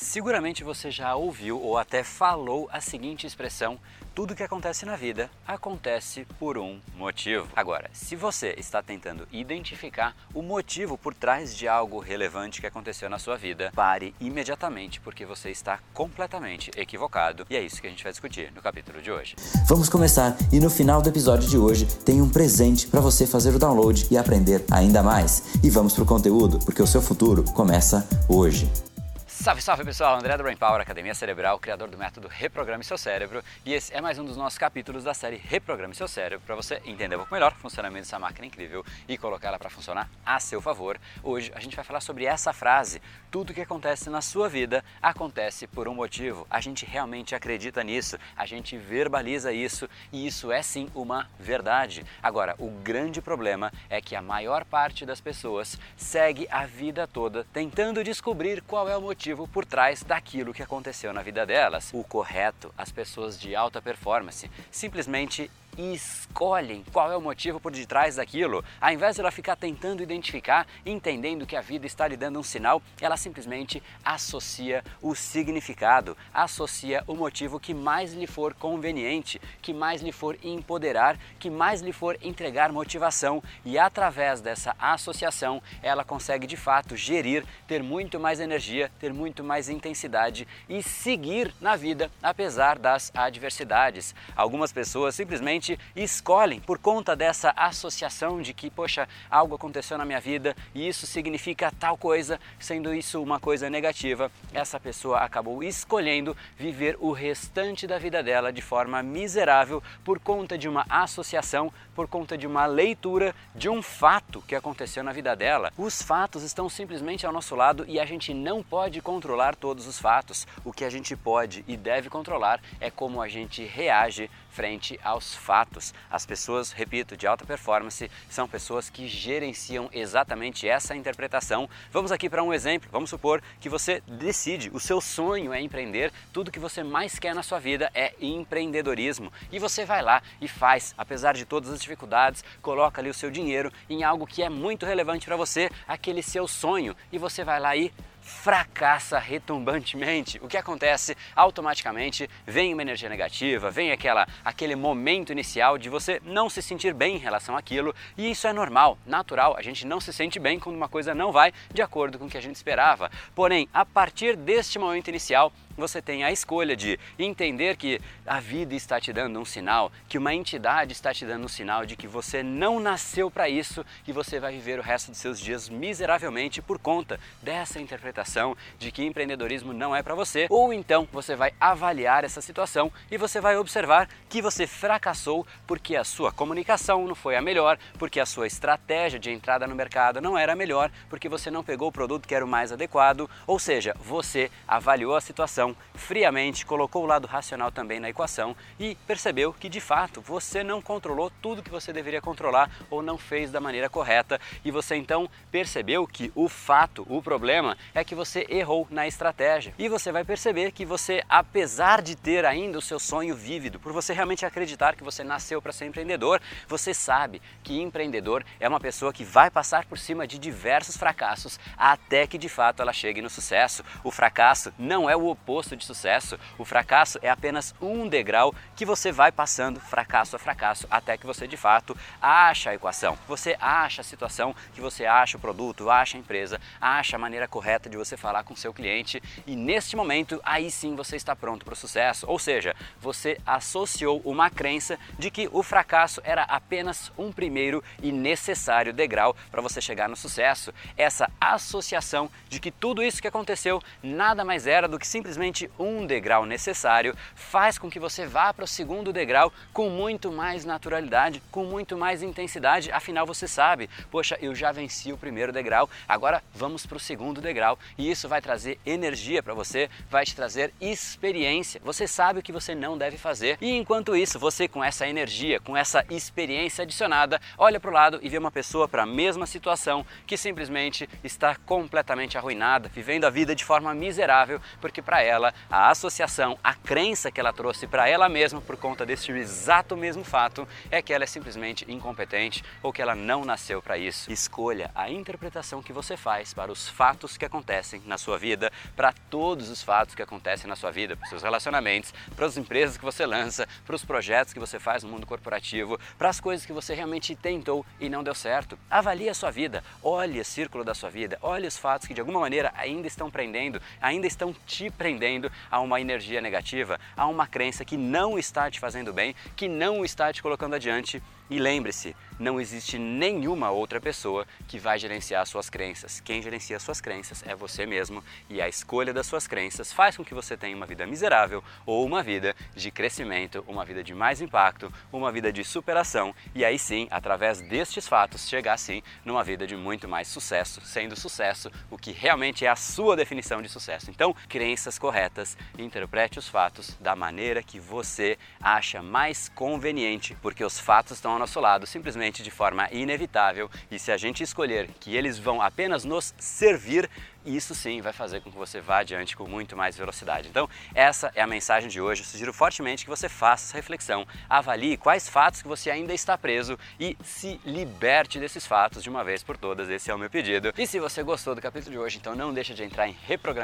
Seguramente você já ouviu ou até falou a seguinte expressão: tudo que acontece na vida acontece por um motivo. Agora, se você está tentando identificar o motivo por trás de algo relevante que aconteceu na sua vida, pare imediatamente, porque você está completamente equivocado, e é isso que a gente vai discutir no capítulo de hoje. Vamos começar, e no final do episódio de hoje tem um presente para você fazer o download e aprender ainda mais. E vamos pro conteúdo, porque o seu futuro começa hoje. Salve, salve pessoal, André da Brain Power, Academia Cerebral, criador do método Reprograme Seu Cérebro, e esse é mais um dos nossos capítulos da série Reprograme Seu Cérebro, para você entender um pouco melhor o funcionamento dessa máquina incrível e colocar ela para funcionar a seu favor. Hoje a gente vai falar sobre essa frase: tudo que acontece na sua vida acontece por um motivo. A gente realmente acredita nisso, a gente verbaliza isso, e isso é sim uma verdade. Agora, o grande problema é que a maior parte das pessoas segue a vida toda tentando descobrir qual é o motivo por trás daquilo que aconteceu na vida delas. O correto, as pessoas de alta performance simplesmente escolhem qual é o motivo por detrás daquilo. Ao invés de ela ficar tentando identificar, entendendo que a vida está lhe dando um sinal, ela simplesmente associa o significado, associa o motivo que mais lhe for conveniente, que mais lhe for empoderar, que mais lhe for entregar motivação, e através dessa associação ela consegue de fato gerir, ter muito mais energia, ter muito mais intensidade e seguir na vida apesar das adversidades. Algumas pessoas simplesmente escolhem, por conta dessa associação de que, poxa, algo aconteceu na minha vida e isso significa tal coisa, sendo isso uma coisa negativa, essa pessoa acabou escolhendo viver o restante da vida dela de forma miserável por conta de uma associação, por conta de uma leitura de um fato que aconteceu na vida dela. Os fatos estão simplesmente ao nosso lado e a gente não pode controlar todos os fatos. O que a gente pode e deve controlar é como a gente reage frente aos fatos. As pessoas, repito, de alta performance são pessoas que gerenciam exatamente essa interpretação. Vamos aqui para um exemplo. Vamos supor que você decide, o seu sonho é empreender, tudo que você mais quer na sua vida é empreendedorismo, e você vai lá e faz, apesar de todas as dificuldades, coloca ali o seu dinheiro em algo que é muito relevante para você, aquele seu sonho, e você vai lá e fracassa retumbantemente. O que acontece? Automaticamente vem uma energia negativa, vem aquele momento inicial de você não se sentir bem em relação àquilo, e isso é normal, natural. A gente não se sente bem quando uma coisa não vai de acordo com o que a gente esperava. Porém, a partir deste momento inicial, você tem a escolha de entender que a vida está te dando um sinal, que uma entidade está te dando um sinal de que você não nasceu para isso e você vai viver o resto dos seus dias miseravelmente por conta dessa interpretação de que empreendedorismo não é para você. Ou então você vai avaliar essa situação e você vai observar que você fracassou porque a sua comunicação não foi a melhor, porque a sua estratégia de entrada no mercado não era a melhor, porque você não pegou o produto que era o mais adequado. Ou seja, você avaliou a situação friamente, colocou o lado racional também na equação e percebeu que de fato você não controlou tudo que você deveria controlar ou não fez da maneira correta, e você então percebeu que o fato, o problema é que você errou na estratégia. E você vai perceber que você, apesar de ter ainda o seu sonho vívido, por você realmente acreditar que você nasceu para ser empreendedor, você sabe que empreendedor é uma pessoa que vai passar por cima de diversos fracassos até que de fato ela chegue no sucesso. O fracasso não é o oposto de sucesso. O fracasso é apenas um degrau que você vai passando fracasso a fracasso até que você de fato acha a equação, você acha a situação, que você acha o produto, acha a empresa, acha a maneira correta de você falar com o seu cliente, e neste momento aí sim você está pronto para o sucesso. Ou seja, você associou uma crença de que o fracasso era apenas um primeiro e necessário degrau para você chegar no sucesso. Essa associação de que tudo isso que aconteceu nada mais era do que simplesmente um degrau necessário faz com que você vá para o segundo degrau com muito mais naturalidade, com muito mais intensidade. Afinal você sabe, poxa, eu já venci o primeiro degrau, agora vamos para o segundo degrau, e isso vai trazer energia para você, vai te trazer experiência. Você sabe o que você não deve fazer, e enquanto isso você, com essa energia, com essa experiência adicionada, olha para o lado e vê uma pessoa para a mesma situação que simplesmente está completamente arruinada, vivendo a vida de forma miserável, porque para ela ela, a associação, a crença que ela trouxe para ela mesma por conta deste exato mesmo fato é que ela é simplesmente incompetente ou que ela não nasceu para isso. Escolha a interpretação que você faz para os fatos que acontecem na sua vida, para todos os fatos que acontecem na sua vida, para os seus relacionamentos, para as empresas que você lança, para os projetos que você faz no mundo corporativo, para as coisas que você realmente tentou e não deu certo. Avalie a sua vida, olhe o círculo da sua vida, olhe os fatos que de alguma maneira ainda estão prendendo, ainda estão te prendendo a uma energia negativa, a uma crença que não está te fazendo bem, que não está te colocando adiante. E lembre-se, não existe nenhuma outra pessoa que vai gerenciar suas crenças. Quem gerencia suas crenças é você mesmo, e a escolha das suas crenças faz com que você tenha uma vida miserável ou uma vida de crescimento, uma vida de mais impacto, uma vida de superação, e aí sim, através destes fatos, chegar sim numa vida de muito mais sucesso, sendo sucesso o que realmente é a sua definição de sucesso. Então, crenças corretas, interprete os fatos da maneira que você acha mais conveniente, porque os fatos estão ao nosso lado simplesmente de forma inevitável, e se a gente escolher que eles vão apenas nos servir, isso sim vai fazer com que você vá adiante com muito mais velocidade. Então, essa é a mensagem de hoje. Eu sugiro fortemente que você faça essa reflexão, avalie quais fatos que você ainda está preso e se liberte desses fatos de uma vez por todas. Esse é o meu pedido. E se você gostou do capítulo de hoje, então não deixa de entrar em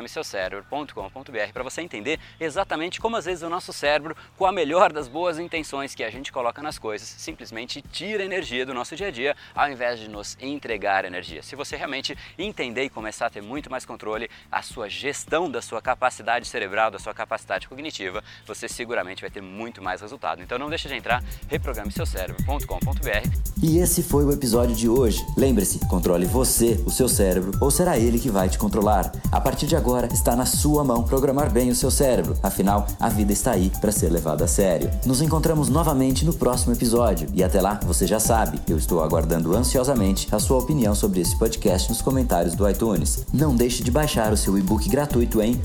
reprogrameseucerebro.com.br para você entender exatamente como às vezes o nosso cérebro, com a melhor das boas intenções que a gente coloca nas coisas, simplesmente tira energia do nosso dia a dia ao invés de nos entregar energia. Se você realmente entender e começar a ter muito mais controle, a sua gestão da sua capacidade cerebral, da sua capacidade cognitiva, você seguramente vai ter muito mais resultado. Então não deixa de entrar reprogrameseucerebro.com.br. E esse foi o episódio de hoje. Lembre-se, controle você, o seu cérebro, ou será ele que vai te controlar? A partir de agora, está na sua mão programar bem o seu cérebro. Afinal, a vida está aí para ser levada a sério. Nos encontramos novamente no próximo episódio. E até lá, você já sabe, eu estou aguardando ansiosamente a sua opinião sobre esse podcast nos comentários do iTunes. Não deixe de baixar o seu e-book gratuito em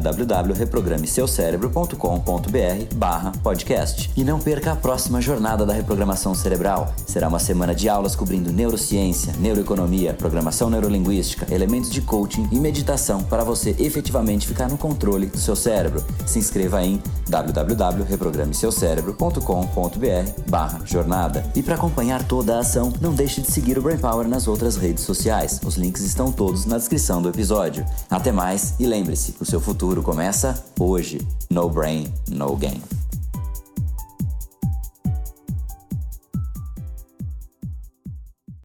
www.reprogrameseucerebro.com.br/podcast. E não perca a próxima jornada da reprogramação cerebral. Será uma semana de aulas cobrindo neurociência, neuroeconomia, programação neurolinguística, elementos de coaching e meditação para você efetivamente ficar no controle do seu cérebro. Se inscreva em www.reprogrameseucerebro.com.br/jornada. E para acompanhar toda a ação, não deixe de seguir o Brain Power nas outras redes sociais. Os links estão todos na descrição do episódio. Até mais e lembre-se, o seu futuro começa hoje. No brain, no game.